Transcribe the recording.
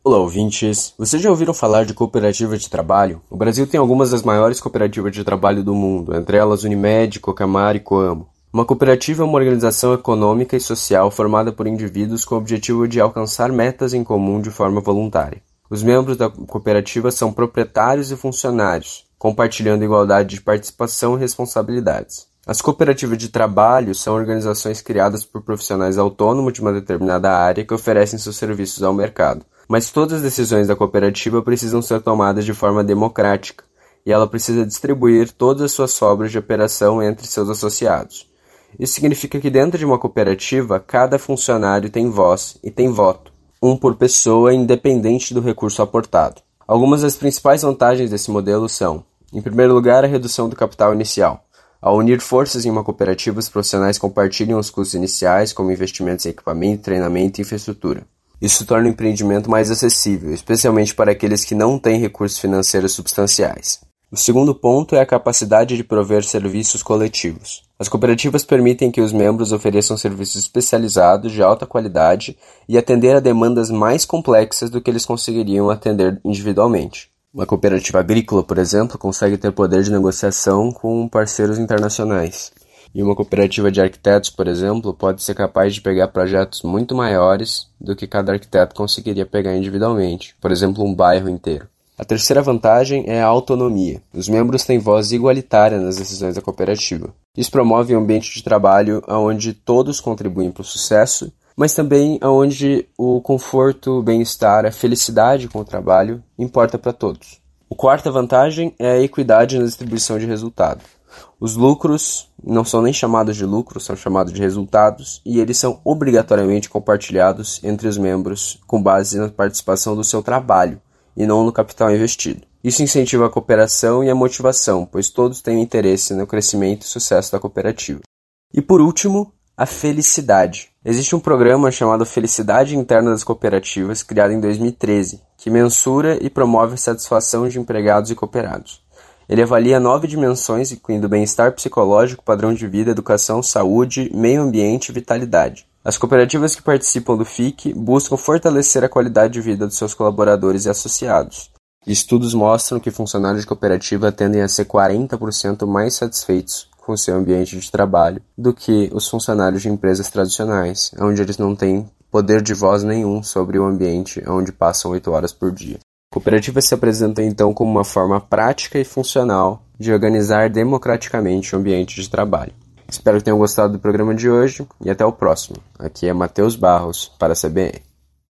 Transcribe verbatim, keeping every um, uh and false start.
Olá, ouvintes! Vocês já ouviram falar de cooperativa de trabalho? O Brasil tem algumas das maiores cooperativas de trabalho do mundo, entre elas Unimed, Cocamar e Coamo. Uma cooperativa é uma organização econômica e social formada por indivíduos com o objetivo de alcançar metas em comum de forma voluntária. Os membros da cooperativa são proprietários e funcionários, compartilhando igualdade de participação e responsabilidades. As cooperativas de trabalho são organizações criadas por profissionais autônomos de uma determinada área que oferecem seus serviços ao mercado. Mas todas as decisões da cooperativa precisam ser tomadas de forma democrática, e ela precisa distribuir todas as suas sobras de operação entre seus associados. Isso significa que dentro de uma cooperativa, cada funcionário tem voz e tem voto, um por pessoa, independente do recurso aportado. Algumas das principais vantagens desse modelo são, em primeiro lugar, a redução do capital inicial. Ao unir forças em uma cooperativa, os profissionais compartilham os custos iniciais, como investimentos em equipamento, treinamento e infraestrutura. Isso torna o empreendimento mais acessível, especialmente para aqueles que não têm recursos financeiros substanciais. O segundo ponto é a capacidade de prover serviços coletivos. As cooperativas permitem que os membros ofereçam serviços especializados de alta qualidade e atender a demandas mais complexas do que eles conseguiriam atender individualmente. Uma cooperativa agrícola, por exemplo, consegue ter poder de negociação com parceiros internacionais. E uma cooperativa de arquitetos, por exemplo, pode ser capaz de pegar projetos muito maiores do que cada arquiteto conseguiria pegar individualmente, por exemplo, um bairro inteiro. A terceira vantagem é a autonomia. Os membros têm voz igualitária nas decisões da cooperativa. Isso promove um ambiente de trabalho onde todos contribuem para o sucesso, mas também onde o conforto, o bem-estar, a felicidade com o trabalho importa para todos. A quarta vantagem é a equidade na distribuição de resultado. Os lucros não são nem chamados de lucros, são chamados de resultados, e eles são obrigatoriamente compartilhados entre os membros com base na participação do seu trabalho e não no capital investido. Isso incentiva a cooperação e a motivação, pois todos têm interesse no crescimento e sucesso da cooperativa. E por último, a felicidade. Existe um programa chamado Felicidade Interna das Cooperativas, criado em dois mil e treze, que mensura e promove a satisfação de empregados e cooperados. Ele avalia nove dimensões, incluindo bem-estar psicológico, padrão de vida, educação, saúde, meio ambiente e vitalidade. As cooperativas que participam do F I C buscam fortalecer a qualidade de vida dos seus colaboradores e associados. Estudos mostram que funcionários de cooperativa tendem a ser quarenta por cento mais satisfeitos com seu ambiente de trabalho do que os funcionários de empresas tradicionais, onde eles não têm poder de voz nenhum sobre o ambiente onde passam oito horas por dia. Cooperativas se apresentam então como uma forma prática e funcional de organizar democraticamente o ambiente de trabalho. Espero que tenham gostado do programa de hoje e até o próximo. Aqui é Matheus Barros para a C B N.